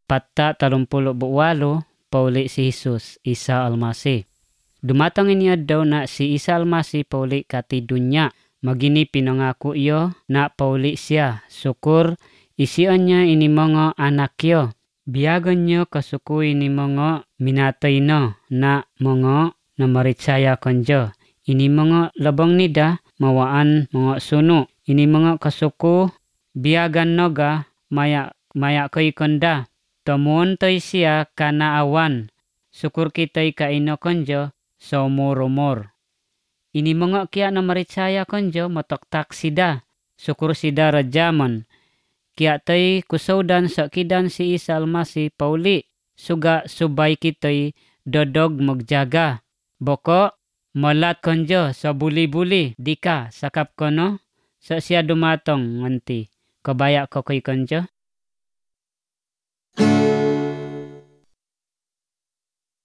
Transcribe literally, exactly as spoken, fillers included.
Patta talumpulo buwalo, pauli si Jesus, Isa Almasih. Dumatang niya daw na si Isa Almasih pauli kati dunya. Magini pinangako iyo na pauli siya. Sukur isian niya ini mga anak yo. Biyagan niyo kasuko ini mga minatay no na mga namaritsaya kanjo. Ini mga labang nida mawaan mga suno. Ini mga kasuko biyagan noga maya maya kay kanda. Tamuon toy siya kana awan. Sukur kita'y kaino kanjo sa umur-umur. Ini mga kya na maritsaya kanjo mataktak sida. Sukur sida rajaman. Kya tay kusawdan sa kidan si Isa Almasih pauli. Suga subay kita'y dodog magjaga. Boko malat kanjo sa buli-buli. Dika sakap kono sa siya dumatong nganti. Kabaya ko kay kanjo.